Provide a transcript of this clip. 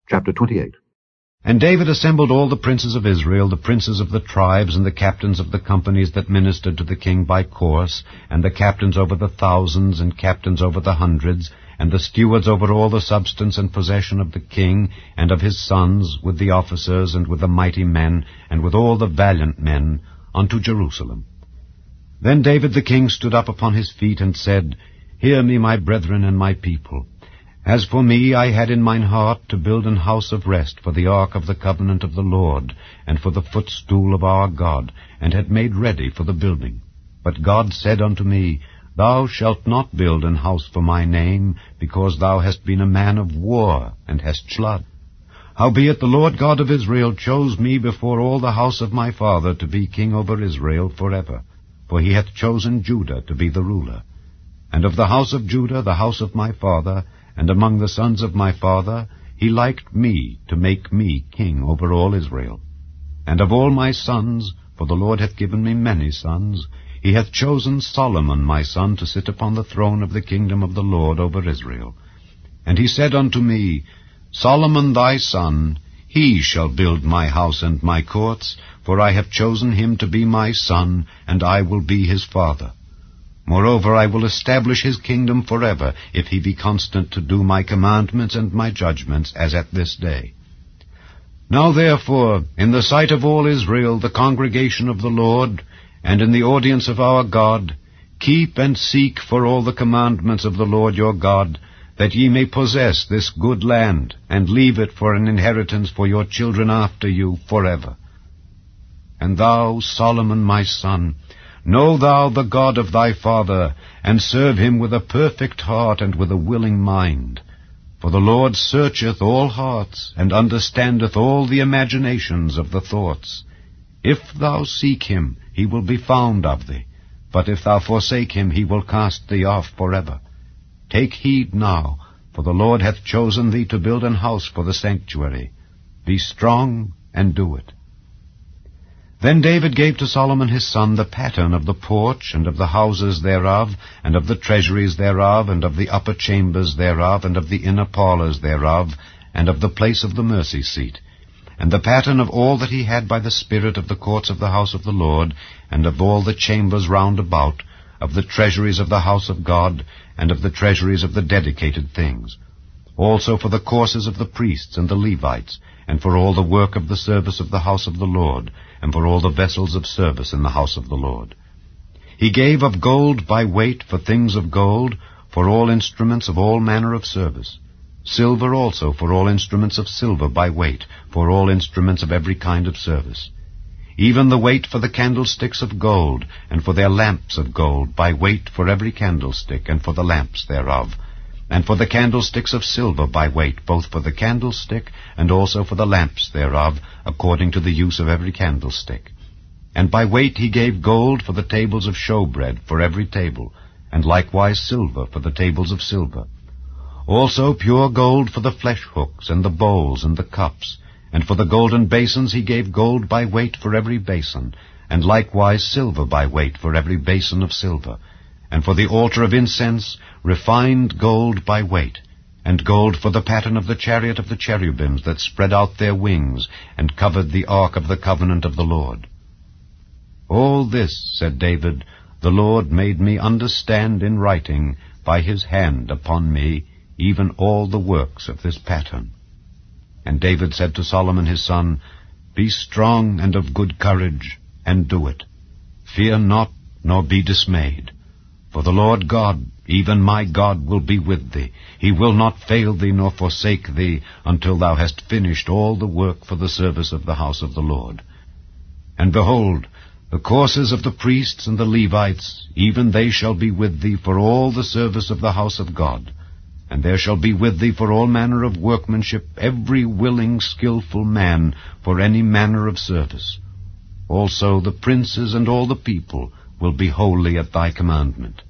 Chapter 28. And David assembled all the princes of Israel, the princes of the tribes, and the captains of the companies that ministered to the king by course, and the captains over the thousands, and captains over the hundreds, and the stewards over all the substance and possession of the king, and of his sons, with the officers, and with the mighty men, and with all the valiant men, unto Jerusalem. Then David the king stood up upon his feet, and said, Hear me, my brethren and my people. As for me, I had in mine heart to build an house of rest for the ark of the covenant of the Lord, and for the footstool of our God, and had made ready for the building. But God said unto me, Thou shalt not build an house for my name, because thou hast been a man of war, and hast blood. Howbeit the Lord God of Israel chose me before all the house of my father to be king over Israel forever, for he hath chosen Judah to be the ruler. And of the house of Judah, the house of my father, and among the sons of my father, he liked me to make me king over all Israel. And of all my sons, for the Lord hath given me many sons, he hath chosen Solomon my son to sit upon the throne of the kingdom of the Lord over Israel. And he said unto me, Solomon thy son, he shall build my house and my courts, for I have chosen him to be my son, and I will be his father. Moreover, I will establish his kingdom forever, if he be constant to do my commandments and my judgments, as at this day. Now therefore, in the sight of all Israel, the congregation of the Lord, and in the audience of our God, keep and seek for all the commandments of the Lord your God, that ye may possess this good land, and leave it for an inheritance for your children after you forever. And thou, Solomon my son, know thou the God of thy father, and serve him with a perfect heart and with a willing mind. For the Lord searcheth all hearts, and understandeth all the imaginations of the thoughts. If thou seek him, he will be found of thee. But if thou forsake him, he will cast thee off forever. Take heed now, for the Lord hath chosen thee to build an house for the sanctuary. Be strong, and do it. Then David gave to Solomon his son the pattern of the porch, and of the houses thereof, and of the treasuries thereof, and of the upper chambers thereof, and of the inner parlors thereof, and of the place of the mercy seat, and the pattern of all that he had by the spirit of the courts of the house of the Lord, and of all the chambers round about, of the treasuries of the house of God, and of the treasuries of the dedicated things. Also for the courses of the priests and the Levites, and for all the work of the service of the house of the Lord, and for all the vessels of service in the house of the Lord. He gave of gold by weight for things of gold, for all instruments of all manner of service. Silver also for all instruments of silver by weight, for all instruments of every kind of service. Even the weight for the candlesticks of gold, and for their lamps of gold, by weight for every candlestick, and for the lamps thereof. And for the candlesticks of silver by weight, both for the candlestick, and also for the lamps thereof, according to the use of every candlestick. And by weight he gave gold for the tables of showbread, for every table, and likewise silver for the tables of silver. Also pure gold for the flesh hooks, and the bowls, and the cups. And for the golden basins he gave gold by weight for every basin, and likewise silver by weight for every basin of silver. And for the altar of incense, refined gold by weight, and gold for the pattern of the chariot of the cherubims that spread out their wings, and covered the ark of the covenant of the Lord. All this, said David, the Lord made me understand in writing by his hand upon me, even all the works of this pattern. And David said to Solomon his son, Be strong and of good courage, and do it. Fear not, nor be dismayed. For the Lord God, even my God, will be with thee. He will not fail thee nor forsake thee, until thou hast finished all the work for the service of the house of the Lord. And behold, the courses of the priests and the Levites, even they shall be with thee for all the service of the house of God. And there shall be with thee for all manner of workmanship every willing, skillful man for any manner of service. Also the princes and all the people will be wholly at thy commandment.